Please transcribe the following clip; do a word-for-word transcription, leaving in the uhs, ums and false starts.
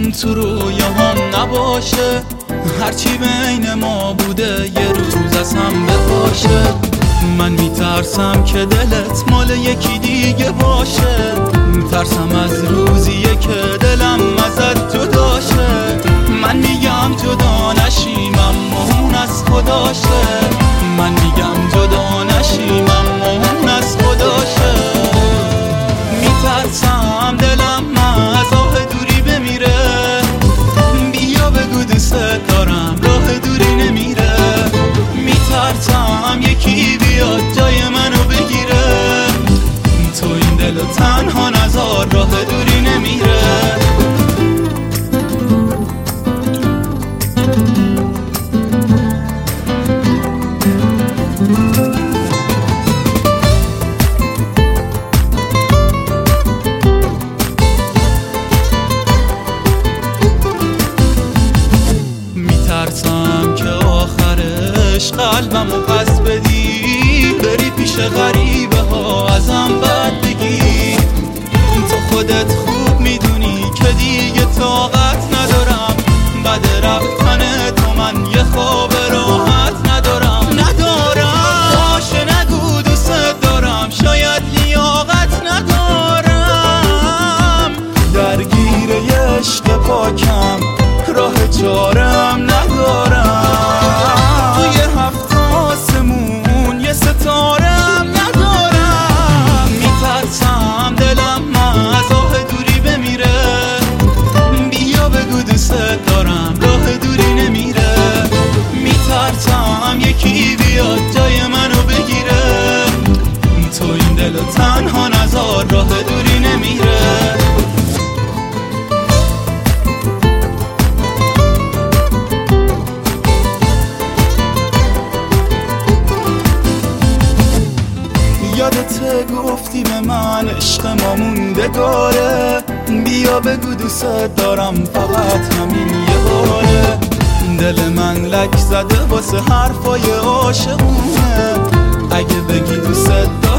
اون تو رویاهام نباشه، هرچی بین ما بوده یه روز از هم بپاشه. من میترسم که دلت مال یکی دیگه باشه، میترسم از روزیه که دلم ازت جداشه. من میگم جدا نشیم اما اون از خداشه، من میگم جدا نشیم اما اون از خداشه. میترسم دلم از آه دوری بمیره، بیا بگو دوست دارم راه دوری نمیره. میترسم یکی بیاد جای منو بگیره، تو این دلو تنها نذار راه دوری نمیره. میترسم که آخرش قلبمو پس بدی، بری پیش غریبه ها ازم بد بگی. تو خودت خوب میدونی که دیگه طاقت ندارم، بعد رفتن تو من یه خواب راحت ندارم ندارم باشه نگو دوست دارم، شاید لیاقت ندارم. درگیر یه عشق پاکم راه چارم ندارم، توی هفت آسمون یه ستارم ندارم. میترسم دلم از آه دوری بمیره، بیا بگو دوست دارم راه دوری نمیره. میترسم یکی بیاد جای منو بگیره، تو این دلو تنها نذار راه دوری نمیره. یادت گفتی به من عشق ما موندگاره، بیا بگو دوست دارم فقط همین یه باره. دل من لک زده واسه حرفای عاشقونه، اگه بگی دوست